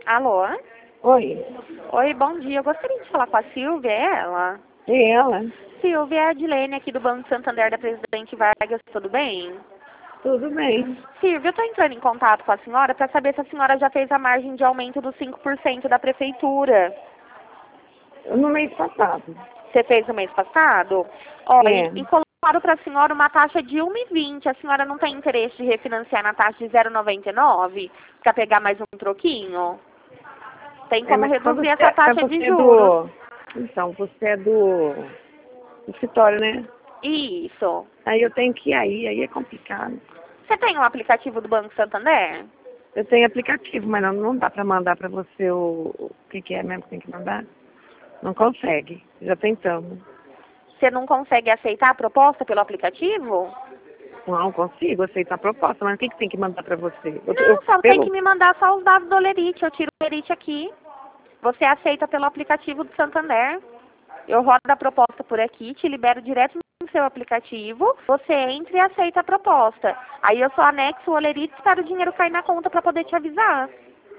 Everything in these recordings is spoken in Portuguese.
Alô? Oi, Oi, bom dia. Eu gostaria de falar com a Silvia, é ela? e ela? Silvia, é a Adilene aqui do Banco Santander da Presidente Vargas, tudo bem? Tudo bem. Silvia, eu estou entrando em contato com a senhora para saber se a senhora já fez a margem de aumento dos 5% da Prefeitura. No mês passado. Você fez no mês passado? Ó, É. e colocaram para a senhora uma taxa de 1,20. A senhora não tem interesse de refinanciar na taxa de 0,99 para pegar mais um troquinho? Tem como Mas reduzir essa taxa de juros. Então, você é do escritório, né? Isso. Aí eu tenho que ir aí é complicado. Você tem um aplicativo do Banco Santander? Eu tenho aplicativo, mas não dá pra mandar pra você o que é mesmo que tem que mandar. Não consegue. Já tentamos. Você não consegue aceitar a proposta pelo aplicativo? Não consigo aceitar a proposta, mas o que tem que mandar pra você? Não, só tem que me mandar só os dados do Olerite. Eu tiro o Olerite aqui. Você aceita pelo aplicativo do Santander. Eu rodo a proposta por aqui, te libero direto no seu aplicativo. Você entra e aceita a proposta. Aí eu só anexo o Olerite e espero o dinheiro cair na conta para poder te avisar.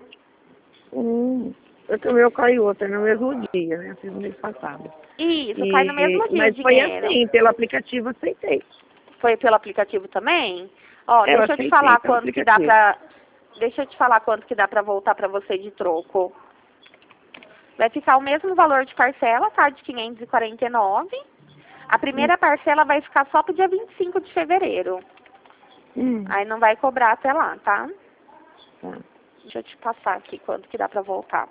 O meu caiu outro no mesmo dia, né? Eu fiz no mês passado. Isso, cai no mesmo dia o Mas foi dinheiro. assim, pelo aplicativo eu aceitei. Foi pelo aplicativo também? Ó, Eu deixa eu te aceitei falar pelo quanto que dá aplicativo. pra... Deixa eu te falar quanto que dá pra voltar pra você de troco. Vai ficar o mesmo valor de parcela, tá? De 549. A primeira parcela vai ficar só pro dia 25 de fevereiro. Aí não vai cobrar até lá, tá? Tá. Deixa eu te passar aqui quanto que dá pra voltar.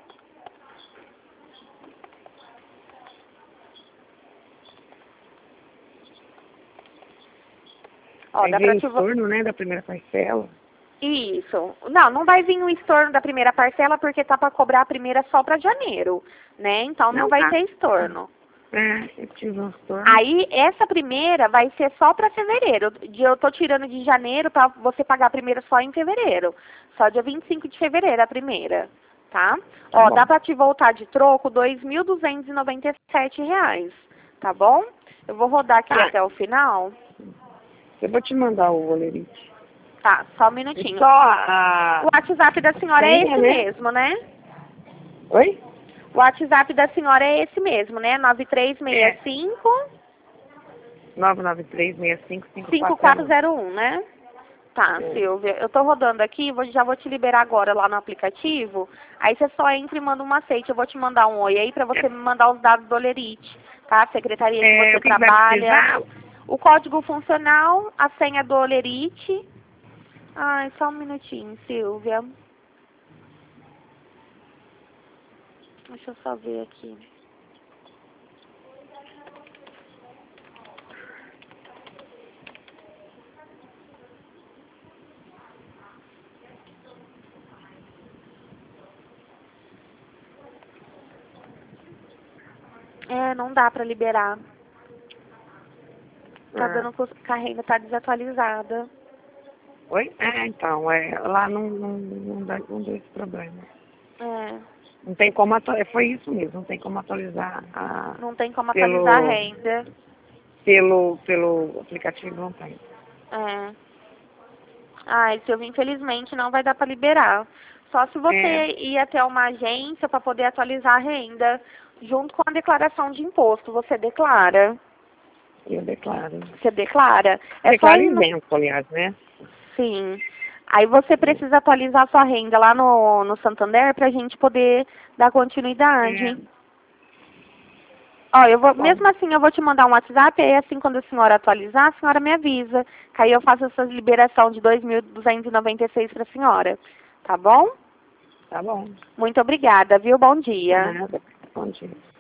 Ó, Aí dá vem pra o te... estorno, né, da primeira parcela. Isso. Não vai vir o estorno da primeira parcela porque tá para cobrar a primeira só para janeiro, né? Então não vai ter estorno. Eu tive um estorno. Aí essa primeira vai ser só para fevereiro. Eu tô tirando de janeiro para você pagar a primeira só em fevereiro. Só dia 25 de fevereiro a primeira, tá? Ó, dá para te voltar de troco R$ 2.297, tá bom? Eu vou rodar aqui até o final. Eu vou te mandar o Olerite. Tá, só um minutinho. Só a... O WhatsApp da senhora é esse né? mesmo, né? Oi? O WhatsApp da senhora é esse mesmo, né? 9365 993655401. 5401, né? Tá, Silvia. Eu tô rodando aqui, já vou te liberar agora lá no aplicativo. Aí você só entra e manda um aceite. Eu vou te mandar um oi aí pra você me mandar os dados do Olerite, tá? Secretaria que você trabalha. O código funcional, a senha do Olerite. Ai, só um minutinho, Silvia. Deixa eu só ver aqui. Não dá pra liberar. Tá dando que a renda tá desatualizada. Oi? Então, lá não dá esse problema. Não tem como atualizar, foi isso mesmo, não tem como atualizar Não tem como atualizar a renda. Pelo aplicativo não tem. Ai, Silvia, infelizmente não vai dar pra liberar. Só se você ir até uma agência pra poder atualizar a renda, junto com a declaração de imposto. Você declara? Eu declaro. Você declara? Declaro isento, aliás, né? Sim. Aí você precisa atualizar sua renda lá no Santander pra gente poder dar continuidade. Ó, mesmo assim eu vou te mandar um WhatsApp, aí assim quando a senhora atualizar, a senhora me avisa. Que aí eu faço essa liberação de 2.296 pra senhora. Tá bom? Tá bom. Muito obrigada, viu? Bom dia. Nada. Bom dia.